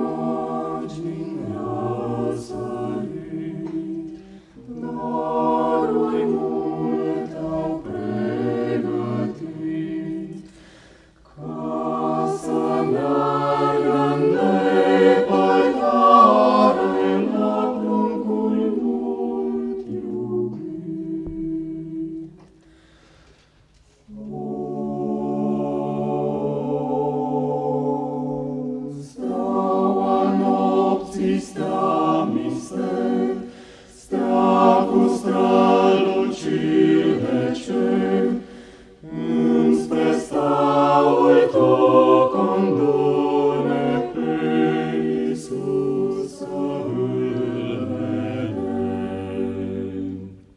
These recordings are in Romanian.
dragi din răsărit, daruri mult au pregătit, ca să meargă în depărtare la pruncul mult iubit. Steaua nopții stea mister, stea cu străluciri de cer, înspre staul tău conduce pe Iisus să îl vedem.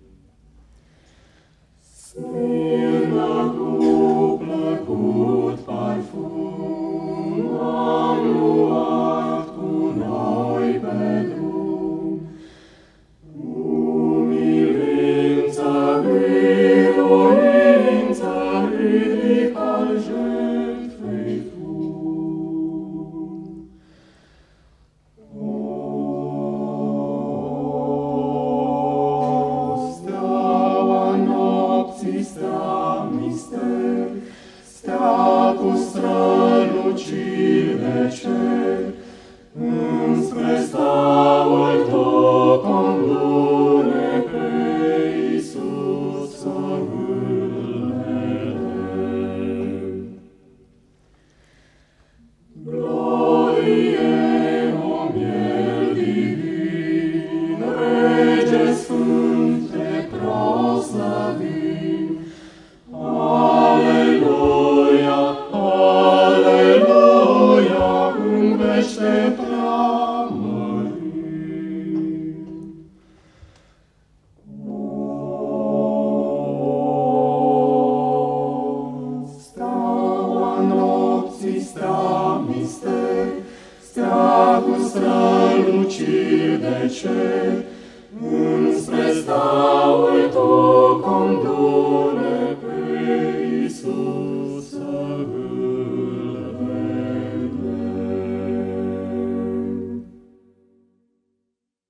Smirnă cu plăcut parfum am luat cu noi pe drum, umilința, biruința ridic al jertfei tu. Steaua nopții stea mister, stea cu străluciri de cer, înspre staul tău conduce pe Iisus să îl vedem. Glorie, o miel divin, Rege sfânt te proslavim. Aleluia, aleluia, în veci te preamărim. Steaua nopții stea mister, stea cu străluciri de cer, înspre staul tău conduce